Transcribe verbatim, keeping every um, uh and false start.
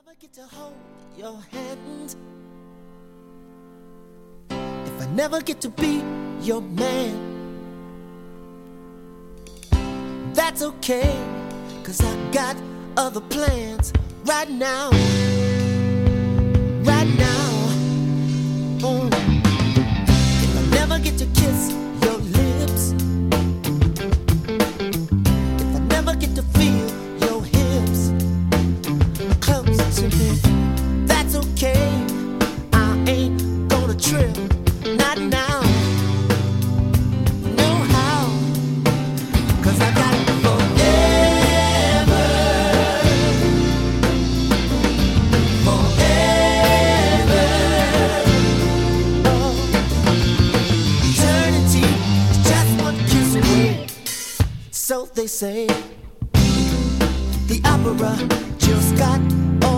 never get to hold your hand, if I never get to be your man, that's okay, cause I got other plans right now, right now. Mm. If I never get to kiss your lips, if I never get to feel your hips close to me, that's okay, I ain't gonna trip, not now, no how, cause I got it forever, forever, oh, eternity is just one kiss away, so they say. The opera just got